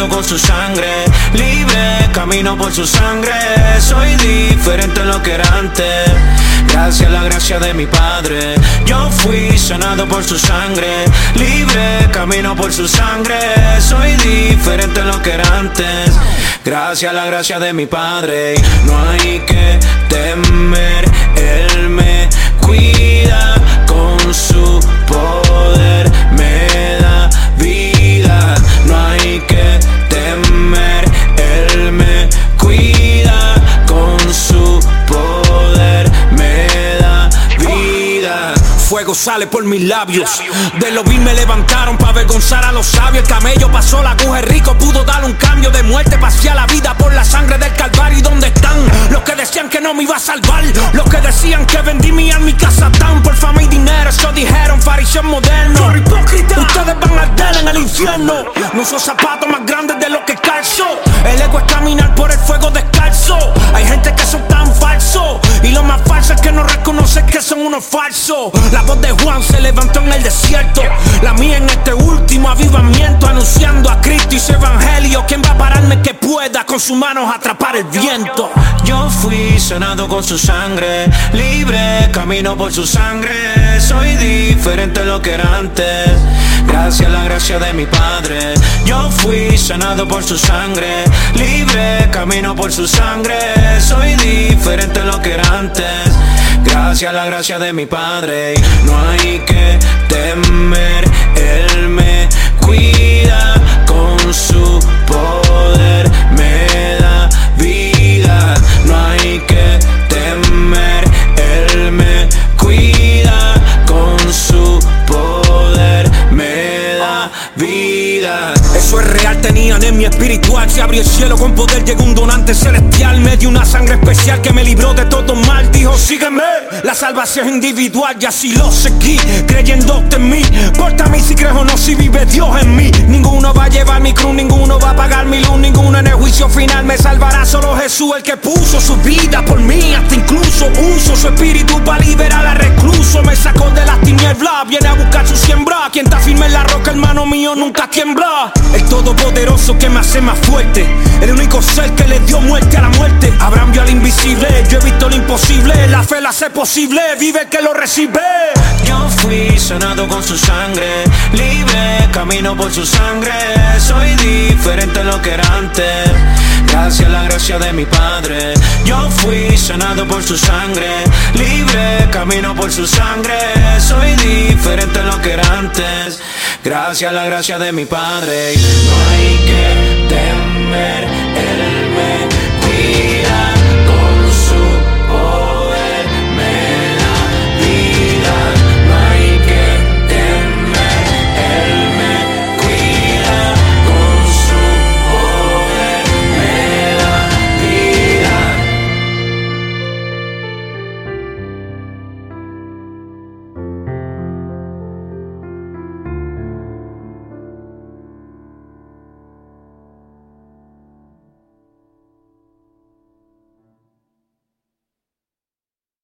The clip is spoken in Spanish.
sanado con su sangre. Libre, camino por su sangre. Soy diferente a lo que era antes. Gracias a la gracia de mi Padre, yo fui sanado por su sangre. Libre, camino por su sangre. Soy diferente a lo que era antes. Gracias a la gracia de mi Padre. No hay que temer, Él me cuida. Con su poder me da vida. No hay que temer, Él me cuida. Con su poder me da vida. Fuego sale por mis labios. De lo vil me levantaron para avergonzar a los sabios. El camello pasó la aguja, el rico pudo dar un cambio. De muerte pasé a la vida por la sangre del Calvario. ¿Y dónde están los que decían que no me iba a salvar? Los que decían que vendí mi alma y casa tan por fama y dinero. Eso dijeron fariseos modernos. Ustedes van a arder en el infierno. No uso zapatos más grandes de lo que calzo. El ego es caminar por el fuego descalzo. Hay gente que son tan falsos, y lo más falso es que no reconocen que son unos falsos. La voz de Juan se levantó en el desierto, la mía en este último avivamiento, anunciando a Cristo y su evangelio. ¿Quién va a pararme que pueda con sus manos atrapar el viento? Yo fui sanado con su sangre. Libre, camino por su sangre. Soy diferente a lo que era antes. Gracias a la gracia de mi Padre, yo fui sanado por su sangre. Libre, camino por su sangre. Soy diferente a lo que era antes. Gracias a la gracia de mi Padre. No hay que temer, Él me cuida. Con su poder me da vida. No hay que temer, Él me cuida. Con su poder me da vida. Eso es real, tenía anemia espiritual. Se abrió el cielo con poder, llegó un donante celestial. Me dio una sangre especial que me libró de todo mal. Dijo, sígueme, la salvación individual. Y así lo seguí, creyendo en mí. Porta mí si crees o no, si vive Dios en mí. Ninguno va a llevar mi cruz, ninguno va a pagar mi luz. Ninguno en el juicio final me salvará, solo Jesús, el que puso su vida por mí. Hasta incluso uso su espíritu para liberar al recluso. Me sacó de las tinieblas, viene a buscar su siembra. Quien está firme en la roca, hermano mío, nunca tiembla. El todopoderoso que me hace más fuerte, el único ser que le dio muerte a la muerte. Abraham vio al invisible, yo he visto lo imposible. La fe la hace posible, vive el que lo recibe. Yo fui sanado con su sangre. Libre, camino por su sangre. Soy diferente a lo que era antes. Gracias a la gracia de mi Padre, yo fui sanado por su sangre. Libre, camino por su sangre. Soy diferente a lo que era antes. Gracias a la gracia de mi Padre. No hay que